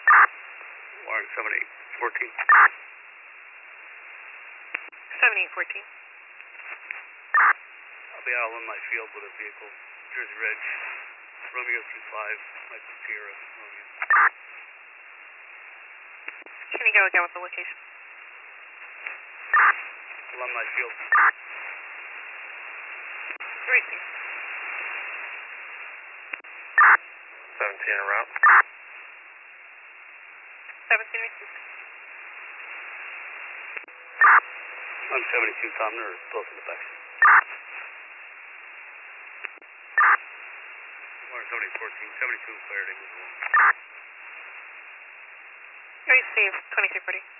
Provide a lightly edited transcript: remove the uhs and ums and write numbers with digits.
Warren 7814. 7814. I'll be out on my field with a vehicle. Jersey Ridge, Romeo 35, Michael Sierra, Romeo. Can you go again with the location? Alumni Field. Receive. 17 en route. 17 received. I'm 72, Tom. They're both in the back. Warren 7014, 72 Clarity. Receive. 2340.